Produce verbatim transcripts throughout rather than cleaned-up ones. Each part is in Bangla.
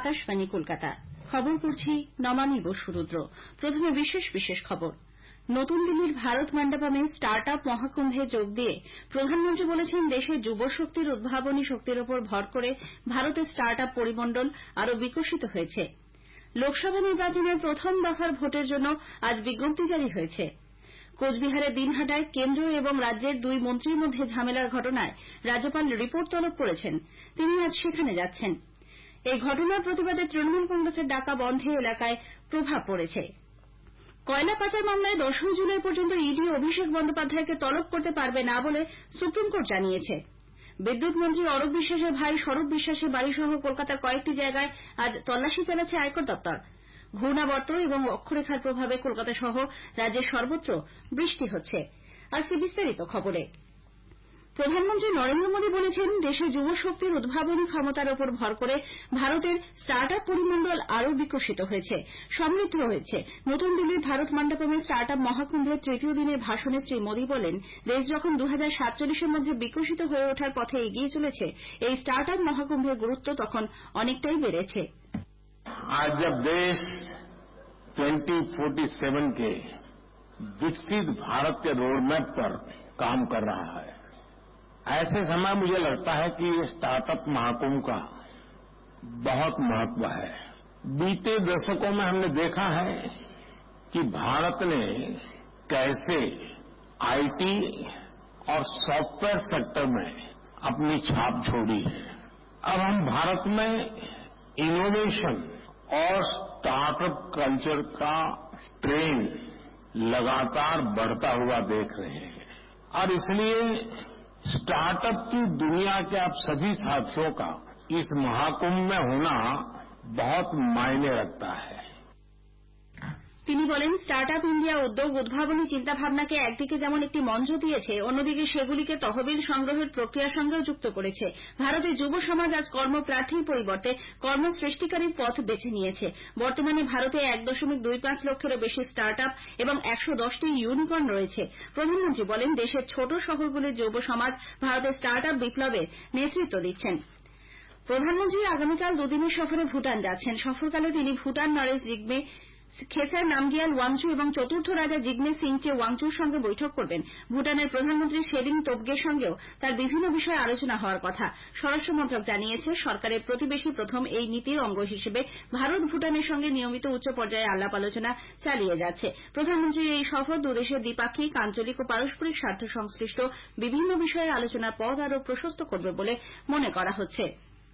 আকাশবাণী কলকাতা খবর পড়ছি নমামি বসুরুদ্র। প্রথমে বিশেষ বিশেষ খবর। নতুন দিল্লির ভারত মণ্ডপমে স্টার্ট আপ মহাকুম্ভে যোগ দিয়ে প্রধানমন্ত্রী বলেছেন, দেশের যুবশক্তির উদ্ভাবনী শক্তির ওপর ভর করে ভারতের স্টার্ট আপ পরিমণ্ডল আরও বিকশিত হয়েছে। লোকসভা নির্বাচনের প্রথম দফার ভোটের জন্য আজ বিজ্ঞপ্তি জারি হয়েছে। কোচবিহারের দিনহাটায় কেন্দ্র এবং রাজ্যের দুই মন্ত্রীর মধ্যে ঝামেলার ঘটনায় রাজ্যপাল রিপোর্ট তলব করেছেন। তিনি আজ সেখানে যাচ্ছেন। এই ঘটনার প্রতিবাদে তৃণমূল কংগ্রেসের ডাকা বন্ধে এলাকায় প্রভাব পড়েছে। কয়লা পাচার মামলায় দশই জুলাই পর্যন্ত ইডি অভিষেক বন্দ্যোপাধ্যায়কে তলব করতে পারবে না বলে সুপ্রিম কোর্ট জানিয়েছে। বিদ্যুৎ মন্ত্রী অরূপ বিশ্বাসের ভাই স্বরূপ বিশ্বাসের বাড়িসহ কলকাতার কয়েকটি জায়গায় আজ তল্লাশি চালাচ্ছে আয়কর দপ্তর। ঘূর্ণাবর্ত এবং অক্ষরেখার প্রভাবে কলকাতা সহ রাজ্যের সর্বত্র বৃষ্টি হচ্ছে। আজকে বিস্তারিত খবরে প্রধানমন্ত্রী নরেন্দ্র মোদী বলেছেন, দেশের যুবশক্তির উদ্ভাবনী ক্ষমতার ওপর ভর করে ভারতের স্টার্ট আপ পরিমণ্ডল আরও বিকশিত হয়েছে, সমৃদ্ধ হয়েছে। নতুন দিল্লির ভারত মণ্ডপমে স্টার্ট আপ মহাকুম্ভের তৃতীয় দিনের ভাষণে শ্রী মোদী বলেন, দেশ যখন দু হাজার সাতচল্লিশের মধ্যে বিকশিত হয়ে ওঠার পথে এগিয়ে চলেছে, এই স্টার্ট আপ মহাকুম্ভের গুরুত্ব তখন অনেকটাই বেড়েছে। आज जब देश ट्वेंटी फोर्टी सेवन के विकसित भारत के रोडमैप पर काम कर रहा है, ऐसे समय मुझे लगता है कि ये स्टार्टअप महाकुंभ का बहुत महत्व है। बीते दशकों में हमने देखा है कि भारत ने कैसे आईटी और सॉफ्टवेयर सेक्टर में अपनी छाप छोड़ी है। अब हम भारत में इनोवेशन और स्टार्टअप कल्चर का ट्रेंड लगातार बढ़ता हुआ देख रहे हैं और इसलिए स्टार्टअप की दुनिया के आप सभी साथियों का इस महाकुंभ में होना बहुत मायने रखता है। তিনি বলেন, স্টার্ট আপ ইন্ডিয়া উদ্যোগ উদ্ভাবনী চিন্তাভাবনাকে একদিকে যেমন একটি মঞ্চ দিয়েছে, অন্যদিকে সেগুলিকে তহবিল সংগ্রহের প্রক্রিয়ার সঙ্গেও যুক্ত করেছে। ভারতের যুব সমাজ আজ কর্মপ্রার্থীর পরিবর্তে কর্মসৃষ্টিকারীর পথ বেছে নিয়েছে। বর্তমানে ভারতে এক দশমিক দুই পাঁচ লক্ষেরও বেশি স্টার্ট আপ এবং একশো দশটি ইউনিকর্ন রয়েছে। প্রধানমন্ত্রী বলেন, দেশের ছোট শহরগুলির যুব সমাজ ভারতের স্টার্ট আপ বিপ্লবের নেতৃত্ব দিচ্ছেন। প্রধানমন্ত্রী আগামীকাল দুদিনের সফরে ভুটান যাচ্ছেন। সফরকালে তিনি ভুটান নরেশ জিগমে খেসার নামগিয়াল ওয়াংচু এবং চতুর্থ রাজা জিগমে সিংচে ওয়াংচুর সঙ্গে বৈঠক করবেন। ভুটানের প্রধানমন্ত্রী শেরিং তোবগের সঙ্গেও তার বিভিন্ন বিষয়ে আলোচনা হওয়ার কথা। স্বরাষ্ট্র মন্ত্রক জানিয়েছে, সরকারের প্রতিবেশী প্রথম এই নীতির অঙ্গ হিসেবে ভারত ভুটানের সঙ্গে নিয়মিত উচ্চ পর্যায়ে আলাপ আলোচনা চালিয়ে যাচ্ছে। প্রধানমন্ত্রীর এই সফর দুদেশের দ্বিপাক্ষিক, আঞ্চলিক ও পারস্পরিক স্বার্থ সংশ্লিষ্ট বিভিন্ন বিষয়ে আলোচনার পথ আরও প্রশস্ত করবে বলে মনে করা হচ্ছে।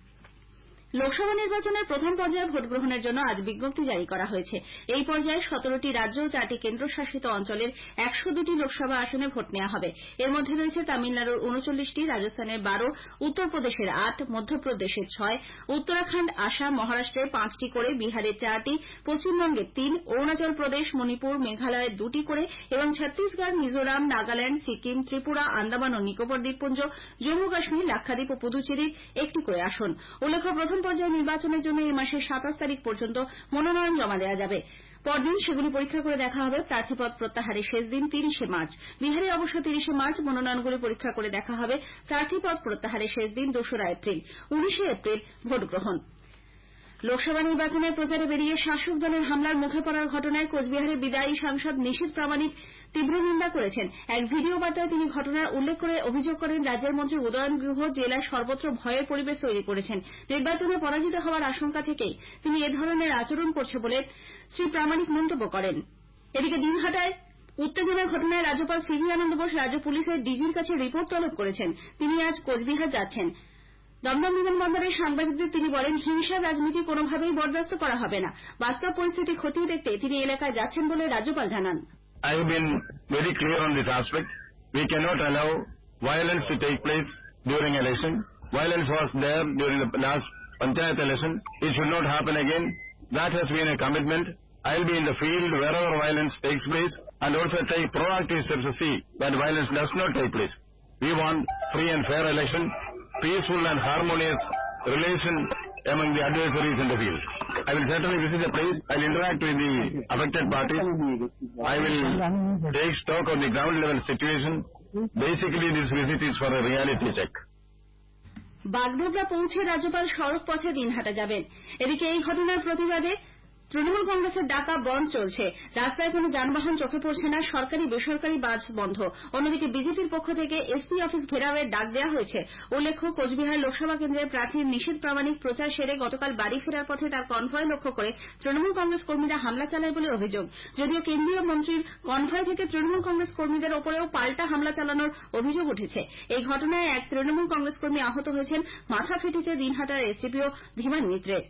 লোকসভা নির্বাচনের প্রথম পর্যায়ে ভোট গ্রহণের জন্য আজ বিজ্ঞপ্তি জারি করা হয়েছে। এই পর্যায়ে সতেরোটি রাজ্য ও চারটি কেন্দ্রশাসিত অঞ্চলের একশো দুটি লোকসভা আসনে ভোট নেওয়া হবে। এর মধ্যে রয়েছে তামিলনাড়ুর উনচল্লিশটি, রাজস্থানের বারো, উত্তরপ্রদেশের আট, মধ্যপ্রদেশের ছয়, উত্তরাখণ্ড, আসাম, মহারাষ্ট্রের পাঁচটি করে, বিহারের চারটি, পশ্চিমবঙ্গের তিন, অরুণাচল প্রদেশ, মণিপুর, মেঘালয়ের দুটি করে এবং ছত্তিশগড়, মিজোরাম, নাগাল্যান্ড, সিকিম, ত্রিপুরা, আন্দামান ও নিকোবর দ্বীপপুঞ্জ, জম্মু কাশ্মীর, লাক্ষাদ্বীপ ও পুদুচেরির একটি করে আসন। উল্লেখ্য, প্রথম পর্যায়ে নির্বাচনের জন্য এই মাসের সাতাশ তারিখ পর্যন্ত মনোনয়ন জমা দেওয়া যাবে। পরদিন সেগুলি পরীক্ষা করে দেখা হবে। প্রার্থীপদ প্রত্যাহারের শেষ দিন তিরিশে মার্চ। বিহারে অবশ্য তিরিশে মার্চ মনোনয়নগুলি পরীক্ষা করে দেখা হবে। প্রার্থীপদ প্রত্যাহারের শেষ দিন দোসরা এপ্রিল। উনিশে এপ্রিল ভোট গ্রহণ। লোকসভা নির্বাচনের প্রচারে বেরিয়ে শাসক দলের হামলার মুখে পড়ার ঘটনায় কোচবিহারের বিদায়ী সাংসদ নিশীথ প্রামাণিক তীব্র নিন্দা করেছেন। এক ভিডিও বার্তায় তিনি ঘটনার উল্লেখ করে অভিযোগ করেন, রাজ্যের মন্ত্রী উদয়ন গুহ জেলায় সর্বত্র ভয়ের পরিবেশ তৈরি করেছেন। নির্বাচনে পরাজিত হওয়ার আশঙ্কা থেকেই তিনি এ ধরনের আচরণ করছে বলে শ্রী প্রামাণিক মন্তব্য করেন। এদিকে দিনহাটায় উত্তেজনার ঘটনায় রাজ্যপাল সিভি আনন্দ বোস রাজ্য পুলিশের ডিজির কাছে রিপোর্ট তলব করেছেন। তিনি আজ কোচবিহার যাচ্ছেন। দমদম বিমানবন্দরের সাংবাদিকদের তিনি বলেন, হিংসার রাজনীতি কোনোভাবেই বরদাস্ত করা হবে না। বাস্তব পরিস্থিতি খতিয়ে দেখতে তিনি এলাকায় যাচ্ছেন বলে রাজ্যপাল জানান। I have been very clear on this aspect. We cannot allow violence to take place during election. Violence was there during the last Panchayat election. It should not happen again. That has been a commitment. I will be in the field wherever violence takes place and also take proactive steps to see that violence does not take place. We want free and fair election, peaceful and harmonious relation among the adversaries in the field. I will certainly visit the place. I will interact with the affected parties. I will take stock of the ground level situation. Basically, this visit is for a reality check. Bagdogra পৌঁছে রাজ্যপাল সড়ক পথে দিনহাটা যাবেন। এদিকে এই ঘটনার প্রতিবাদে তৃণমূল কংগ্রেসের ডাকা বন্ধ চলছে। রাস্তায় কোনো যানবাহন চোখে পড়ছে না, সরকারি বেসরকারি বাস বন্ধ। অন্যদিকে বিজেপির পক্ষ থেকে এসপি অফিস ঘেরাওয়ের ডাক দেওয়া হয়েছে। উল্লেখ্য, কোচবিহার লোকসভা কেন্দ্রের প্রার্থী নিশীথ প্রামাণিক প্রচার সেরে গতকাল বাড়ি ফেরার পথে তার কনভয় লক্ষ্য করে তৃণমূল কংগ্রেস কর্মীরা হামলা চালায় বলে অভিযোগ। যদিও কেন্দ্রীয় মন্ত্রীর কনভয় থেকে তৃণমূল কংগ্রেস কর্মীদের ওপরেও পাল্টা হামলা চালানোর অভিযোগ উঠেছে। এই ঘটনায় এক তৃণমূল কংগ্রেস কর্মী আহত হয়েছেন। মাথা ফেটেছে দিনহাটার এসডিপিও ধীমান মিত্রের।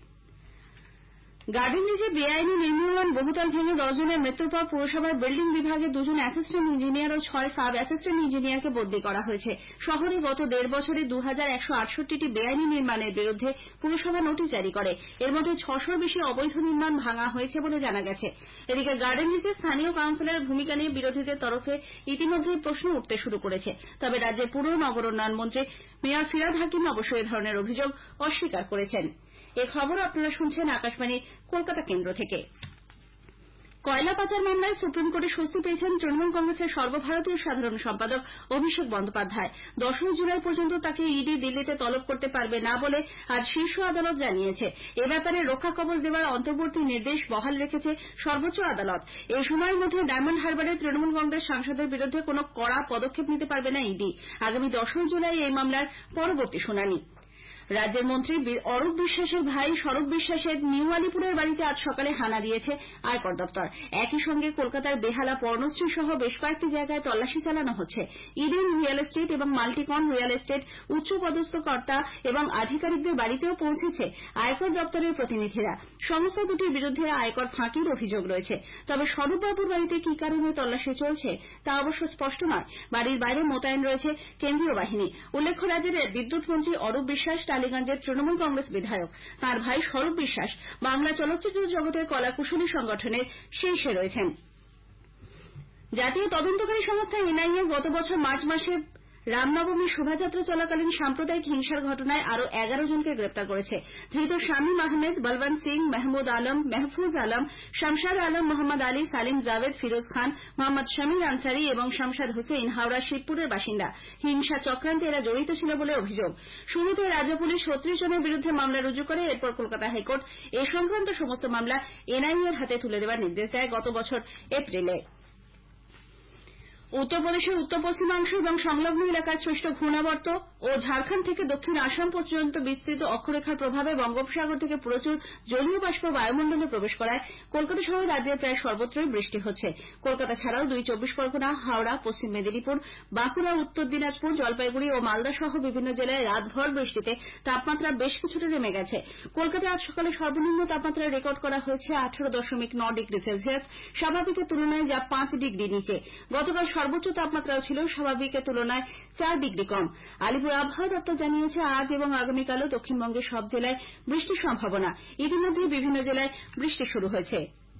গার্ডেন রিজে বেআইনি নির্মীয়মান বহুতল ভেঙে দশজনের মৃত্যুর পর পুরসভার বিল্ডিং বিভাগে দুজন অ্যাসিস্ট্যান্ট ইঞ্জিনিয়ার ও ছয় সাব অ্যাসিস্ট্যান্ট ইঞ্জিনিয়ারকে বদলি করা হয়েছে। শহরে গত দেড় বছরে দু হাজার একশো আটষট্টিটি বেআইনি নির্মাণের বিরুদ্ধে পুরসভা নোটিশ জারি করে। এর মধ্যে ছশোর বেশি অবৈধ নির্মাণ ভাঙা হয়েছে বলে জানা গেছে। এদিকে গার্ডেন রিজে স্থানীয় কাউন্সিলরের ভূমিকা নিয়ে বিরোধীদের তরফে ইতিমধ্যেই প্রশ্ন উঠতে শুরু করেছে। তবে রাজ্যের পুর নগর উন্নয়ন মন্ত্রী মেয়র ফিরহাদ হাকিম অবশ্য এ ধরনের অভিযোগ অস্বীকার করেছেন। এই খবর আপনারা শুনছেন আকাশবাণী কলকাতা কেন্দ্র থেকে। কয়লা পাচার মামলায় সুপ্রিম কোর্টে স্বস্তি পেয়েছেন তৃণমূল কংগ্রেসের সর্বভারতীয় সাধারণ সম্পাদক অভিষেক বন্দ্যোপাধ্যায়। দশই জুলাই পর্যন্ত তাকে ইডি দিল্লিতে তলব করতে পারবে না বলে আজ শীর্ষ আদালত জানিয়েছে। এ ব্যাপারে রক্ষা কবচ দেওয়ার অন্তর্বর্তী নির্দেশ বহাল রেখেছে সর্বোচ্চ আদালত। এই সময়ের মধ্যে ডায়মন্ড হারবারে তৃণমূল কংগ্রেস সাংসদের বিরুদ্ধে কোনো কড়া পদক্ষেপ নিতে পারবে না ইডি। আগামী দশই জুলাই এই মামলার পরবর্তী শুনানি। রাজ্যের মন্ত্রী অরূপ বিশ্বাসের ভাই স্বরূপ বিশ্বাসের নিউ আলিপুরের বাড়িতে আজ সকালে হানা দিয়েছে আয়কর দপ্তর। একই সঙ্গে কলকাতার বেহালা পর্ণশ্রী সহ বেশ কয়েকটি জায়গায় তল্লাশি চালানো হচ্ছে। ইডেন রিয়েল এস্টেট এবং মাল্টিকন রিয়েল এস্টেট উচ্চপদস্থ কর্তা এবং আধিকারিকদের বাড়িতেও পৌঁছেছে আয়কর দপ্তরের প্রতিনিধিরা। সংস্থা দুটির বিরুদ্ধে আয়কর ফাঁকির অভিযোগ রয়েছে। তবে স্বরূপবাবুর বাড়িতে কি কারণে তল্লাশি চলছে তা অবশ্য স্পষ্ট নয়। বাড়ির বাইরে মোতায়েন রয়েছে কেন্দ্রীয় বাহিনী। উল্লেখ্য, রাজ্যের বিদ্যুৎ মন্ত্রী অরূপ বিশ্বাস টালিগঞ্জের তৃণমূল কংগ্রেস বিধায়ক। তাঁর ভাই স্বরূপ বিশ্বাস বাংলা চলচ্চিত্র জগতের কলাকুশলী সংগঠনের শীর্ষে রয়েছেন। জাতীয় তদন্তকারী সংস্থা এনআইএ গত বছর মার্চ মাসে রামনবমীর শোভাযাত্রা চলাকালীন সাম্প্রদায়িক হিংসার ঘটনায় আরও এগারো জনকে গ্রেপ্তার করেছে। ধৃত শামীম আহমেদ, বলবন্ত সিং, মেহমুদ আলম, মেহফুজ আলম, শামশাদ আলম, মোহাম্মদ আলী, সালিম জাভেদ, ফিরোজ খান, মোহাম্মদ শমীর আনসারী এবং শামশাদ হোসেন হাওড়া শিবপুরের বাসিন্দা। হিংসা চক্রান্তে এরা জড়িত ছিল বলে অভিযোগ। শুরুতে রাজ্য পুলিশ ছত্রিশ জনের বিরুদ্ধে মামলা রুজু করে। এরপর কলকাতা হাইকোর্ট এ সংক্রান্ত সমস্ত মামলা এনআইএ এর হাতে তুলে দেওয়ার নির্দেশ দেয় গত বছর এপ্রিলে। উত্তরপ্রদেশের উত্তর পশ্চিমাংশ এবং সংলগ্ন এলাকায় সৃষ্ট ঘূর্ণাবর্ত ও ঝাড়খণ্ড থেকে দক্ষিণ আসাম পর্যন্ত বিস্তৃত অক্ষরেখার প্রভাবে বঙ্গোপসাগর থেকে প্রচুর জলীয় বাষ্প বায়ুমণ্ডলে প্রবেশ করায় কলকাতা সহ রাজ্যের প্রায় সর্বত্রই বৃষ্টি হচ্ছে। কলকাতা ছাড়াও দুই চব্বিশ পরগনা, হাওড়া, পশ্চিম মেদিনীপুর, বাঁকুড়া, উত্তর দিনাজপুর, জলপাইগুড়ি ও মালদা সহ বিভিন্ন জেলায় রাতভর বৃষ্টিতে তাপমাত্রা বেশ কিছুটা নেমে গেছে। কলকাতায় আজ সকালে সর্বনিম্ন তাপমাত্রা রেকর্ড করা হয়েছে আঠারো দশমিক নয় ডিগ্রি সেলসিয়াস, স্বাভাবিকের তুলনায় যা পাঁচ ডিগ্রি নিচে। গতকাল সর্বোচ্চ তাপমাত্রাও ছিল স্বাভাবিকের তুলনায় চার ডিগ্রি কম। আলিপুর আবহাওয়া দপ্তর জানিয়েছে আজ এবং আগামীকালও দক্ষিণবঙ্গের সব জেলায় বৃষ্টির সম্ভাবনা। ইতিমধ্যে বিভিন্ন জেলায় বৃষ্টি শুরু হয়েছে।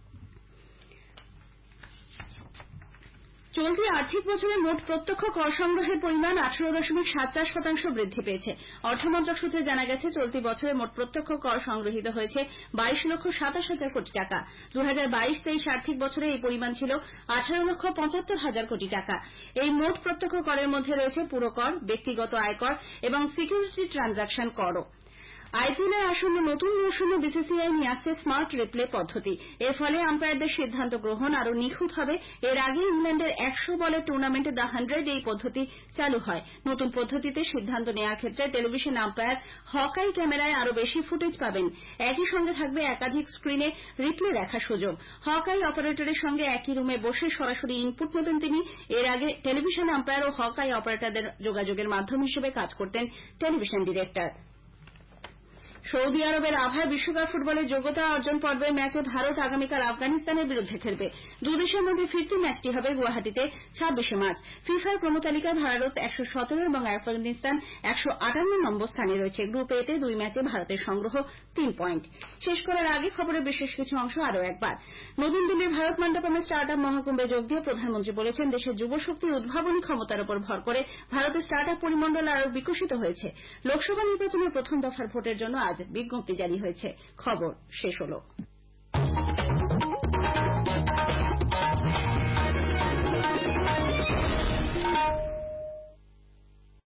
চলতি আর্থিক বছরে মোট প্রত্যক্ষ কর সংগ্রহের পরিমাণ আঠারো দশমিক সাত চার শতাংশ বৃদ্ধি পেয়েছে। অর্থমন্ত্রক সূত্রে জানা গেছে, চলতি বছরে মোট প্রত্যক্ষ কর সংগৃহীত হয়েছে বাইশ লক্ষ সাতাশ হাজার কোটি টাকা। দু হাজার বাইশ তেইশ আর্থিক বছরে এই পরিমাণ ছিল আঠারো লক্ষ পঁচাত্তর হাজার কোটি টাকা। এই মোট প্রত্যক্ষ করের মধ্যে রয়েছে পুরকর, ব্যক্তিগত আয়কর এবং সিকিউরিটি ট্রানজাকশন করও। আইপিএল এর আসন্ন নতুন মৌসুমে বিসিসিআই নিয়ে আসছে স্মার্ট রিপ্লে পদ্ধতি। এর ফলে আম্পায়ারদের সিদ্ধান্ত গ্রহণ আরও নিখুঁত হবে। এর আগে ইংল্যান্ডের একশো বলের টুর্নামেন্টে দ্য হান্ড্রেড এই পদ্ধতি চালু হয়। নতুন পদ্ধতিতে সিদ্ধান্ত নেওয়ার ক্ষেত্রে টেলিভিশন আম্পায়ার হকাই ক্যামেরায় আরও বেশি ফুটেজ পাবেন। একই সঙ্গে থাকবে একাধিক স্ক্রিনে রিপ্লে দেখার সুযোগ। হকাই অপারেটরের সঙ্গে একই রুমে বসে সরাসরি ইনপুট নেবেন তিনি। এর আগে টেলিভিশন আম্পায়ার ও হকাই অপারেটরদের যোগাযোগের মাধ্যম হিসেবে কাজ করতেন টেলিভিশন ডিরেক্টর। সৌদি আরবের আভায় বিশ্বকাপ ফুটবলের যোগ্যতা অর্জন পর্বের ম্যাচে ভারত আগামীকাল আফগানিস্তানের বিরুদ্ধে খেলবে। দুদেশের মধ্যে ফিরতি ম্যাচটি হবে গুয়াহাটিতে ছাব্বিশে মার্চ। ফিফার ক্রমতালিকায় ভারত একশো সতেরো এবং আফগানিস্তান একশো আটান্ন নম্বর স্থানে রয়েছে। গ্রুপ এ তে দুই ম্যাচে ভারতের সংগ্রহ তিন পয়েন্ট। শেষ করার আগে খবরের বিশেষ কিছু অংশ আরও একবার। নতুন দিল্লির ভারত মণ্ডপমে স্টার্ট আপ মহাকুম্ভে যোগ দিয়ে প্রধানমন্ত্রী বলেছেন, দেশের যুবশক্তির উদ্ভাবনী ক্ষমতার উপর ভর করে ভারতের স্টার্ট আপ পরিমণ্ডল আরও বিকশিত হয়েছে। লোকসভা নির্বাচনের প্রথম দফার ভোটের জন্য আজ বিজ্ঞপ্তি জারি হয়েছে। খবর শেষ হলো।